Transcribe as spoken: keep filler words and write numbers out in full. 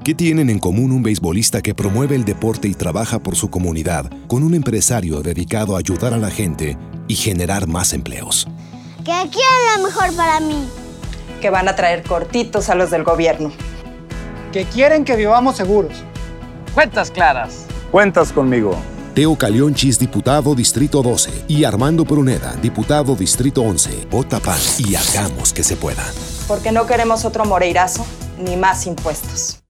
¿Qué tienen en común un beisbolista que promueve el deporte y trabaja por su comunidad con un empresario dedicado a ayudar a la gente y generar más empleos? Que quieren lo mejor para mí. Que van a traer cortitos a los del gobierno. Que quieren que vivamos seguros. Cuentas claras. Cuentas conmigo. Teo Calionchis, diputado Distrito doce, y Armando Pruneda, diputado Distrito once. Vota P A N y hagamos que se pueda. Porque no queremos otro Moreirazo ni más impuestos.